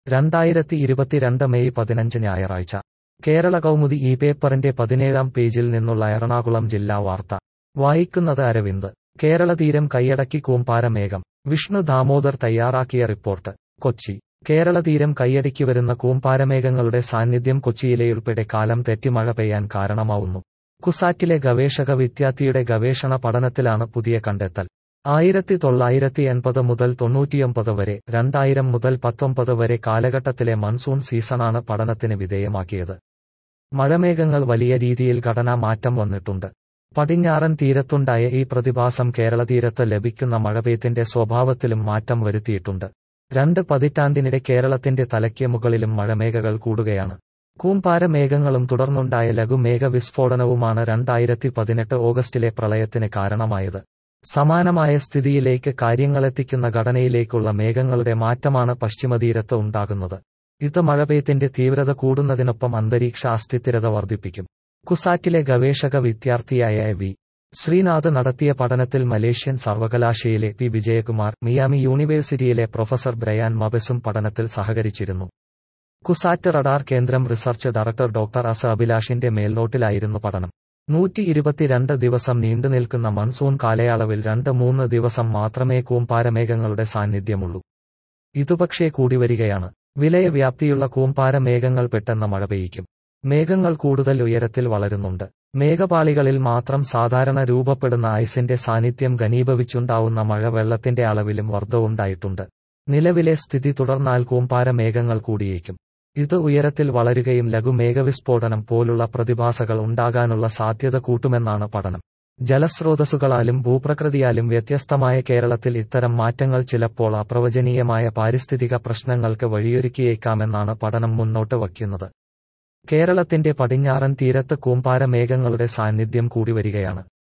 2022 May 15 ഞായറാഴ്ച കേരള കൗമുദി ഈ പേപ്പറിന്റെ 17-ാം പേജിൽ നിന്നുള്ള എറണാകുളം ജില്ലാ വാർത്ത വായിക്കുന്നത് അരവിന്ദ്. കേരള തീരം കൈയടക്കി കൂമ്പാരമേഘം. വിഷ്ണു ദാമോദർ തയ്യാറാക്കിയ റിപ്പോർട്ട്. കൊച്ചി. കേരള തീരം കൈയടക്കിവരുന്ന കൂമ്പാരമേഘങ്ങളുടെ സാന്നിധ്യം കൊച്ചിയിലെയുൾപ്പെടെ കാലം തെറ്റി മഴ പെയ്യാൻ കാരണമാവുന്നു. കുസാറ്റിലെ ഗവേഷക വിദ്യാർത്ഥിയുടെ ഗവേഷണ പഠനത്തിലാണ് പുതിയ കണ്ടെത്തൽ. 1980 മുതൽ 99 വരെ, 2000 മുതൽ 19 വരെ കാലഘട്ടത്തിലെ മൺസൂൺ സീസണാണ് പഠനത്തിന് വിധേയമാക്കിയത്. മഴമേഘങ്ങൾ വലിയ രീതിയിൽ ഘടനാ മാറ്റം വന്നിട്ടുണ്ട്. പടിഞ്ഞാറൻ തീരത്തുണ്ടായ ഈ പ്രതിഭാസം കേരള തീരത്ത് ലഭിക്കുന്ന മഴപെയ്ത്തിന്റെ സ്വഭാവത്തിലും മാറ്റം വരുത്തിയിട്ടുണ്ട്. 2 പതിറ്റാണ്ടിനിടെ കേരളത്തിന്റെ തലയ്ക്ക് മുകളിലും മഴമേഘങ്ങൾ കൂടുകയാണ്. കൂമ്പാരമേഘങ്ങളും തുടർന്നുണ്ടായ ലഘുമേഘ വിസ്ഫോടനവുമാണ് 2018 ഓഗസ്റ്റിലെ പ്രളയത്തിന് കാരണമായത്. സമാനമായ സ്ഥിതിയിലേക്ക് കാര്യങ്ങളെത്തിക്കുന്ന ഘടനയിലേക്കുള്ള മേഘങ്ങളുടെ മാറ്റമാണ് പശ്ചിമതീരത്ത് ഉണ്ടാകുന്നത്. ഇത് മഴപെയ്ത്തിന്റെ തീവ്രത കൂടുന്നതിനൊപ്പം അന്തരീക്ഷ അസ്ഥിരത വർദ്ധിപ്പിക്കും. കുസാറ്റിലെ ഗവേഷക വിദ്യാർത്ഥിയായ വി. ശ്രീനാഥ് നടത്തിയ പഠനത്തിൽ മലേഷ്യൻ സർവകലാശാലയിലെ പി. വിജയകുമാർ, മിയാമി യൂണിവേഴ്സിറ്റിയിലെ പ്രൊഫസർ ബ്രയാൻ മബെസും പഠനത്തിൽ സഹകരിച്ചിരുന്നു. കുസാറ്റ് റഡാർ കേന്ദ്രം റിസർച്ച് ഡയറക്ടർ ഡോക്ടർ അസ് അഭിലാഷിന്റെ മേൽനോട്ടിലായിരുന്നു പഠനം. 122 ദിവസം നീണ്ടുനിൽക്കുന്ന മൺസൂൺ കാലയളവിൽ 2-3 ദിവസം മാത്രമേ കൂമ്പാരമേഘങ്ങളുടെ സാന്നിധ്യമുള്ളൂ. ഇതുപക്ഷേ കൂടിവരികയാണ്. വിലയവ്യാപ്തിയുള്ള കൂമ്പാരമേഘങ്ങൾ പെട്ടെന്ന് മഴ പെയ്യിക്കും. മേഘങ്ങൾ കൂടുതൽ ഉയരത്തിൽ വളരുന്നുണ്ട്. മേഘപാളികളിൽ മാത്രം സാധാരണ രൂപപ്പെടുന്ന ഐസിന്റെ സാന്നിധ്യം ഘനീഭവിച്ചുണ്ടാവുന്ന മഴ വെള്ളത്തിന്റെ അളവിലും വർധനവുണ്ടായിട്ടുണ്ട്. നിലവിലെ സ്ഥിതി തുടർന്നാൽ കൂമ്പാരമേഘങ്ങൾ കൂടിയേക്കും. ഇത് ഉയരത്തിൽ വളരുകയും ലഘുമേഘവിസ്ഫോടനം പോലുള്ള പ്രതിഭാസങ്ങൾ ഉണ്ടാകാനുള്ള സാധ്യത കൂട്ടുമെന്നാണ് പഠനം. ജലസ്രോതസ്സുകളാലും ഭൂപ്രകൃതിയാലും വ്യത്യസ്തമായ കേരളത്തിൽ ഇത്തരം മാറ്റങ്ങൾ ചിലപ്പോൾ അപ്രവചനീയമായ പാരിസ്ഥിതിക പ്രശ്നങ്ങൾക്ക് വഴിയൊരുക്കിയേക്കാമെന്നാണ് പഠനം മുന്നോട്ട് വയ്ക്കുന്നത്. കേരളത്തിന്റെ പടിഞ്ഞാറൻ തീരത്ത് കൂമ്പാരമേഘങ്ങളുടെ സാന്നിധ്യം കൂടിവരികയാണ്.